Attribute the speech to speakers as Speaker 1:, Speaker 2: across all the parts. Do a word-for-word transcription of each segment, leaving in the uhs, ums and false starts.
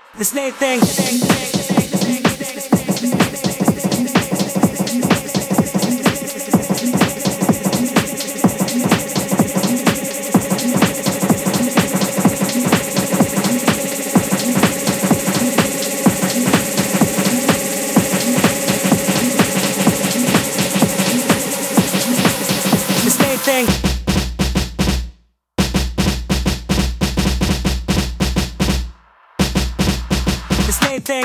Speaker 1: The snake thing. The snake thing. The snake thing.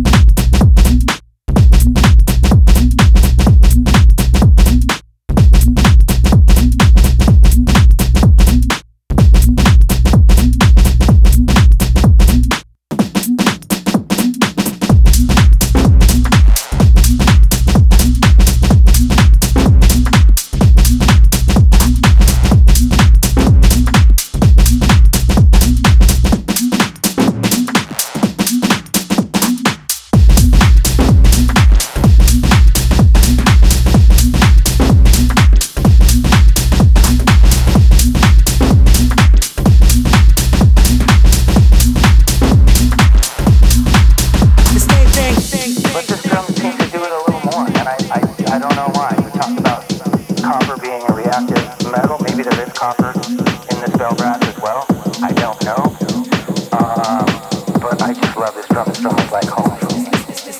Speaker 2: But this drum seems to do it a little more, and I, I, I don't know why. We talked about copper being a reactive metal. Maybe there is copper in this bell brass as well. I don't know. Um, but I just love this drum. This drum is like home for me.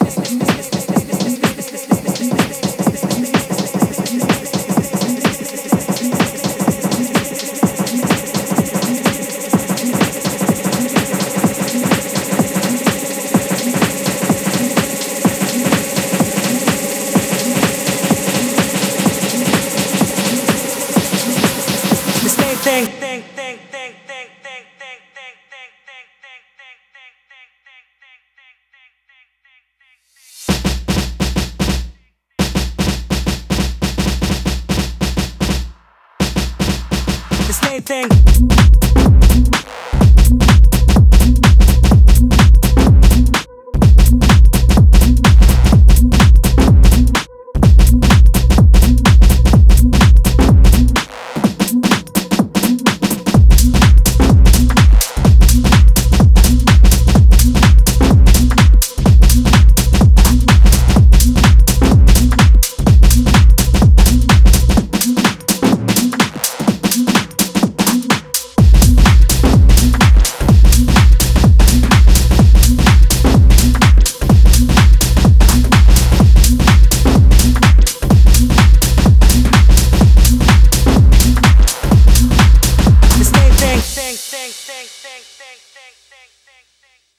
Speaker 1: Thing, thing, thing, thing, thing, thing, thing, thing, thing, thing, thing, thing, thing, thing, thing, thing. The snake thing. Thing, thing, thing, thing, thing, thing, thing, thing, thing, thing.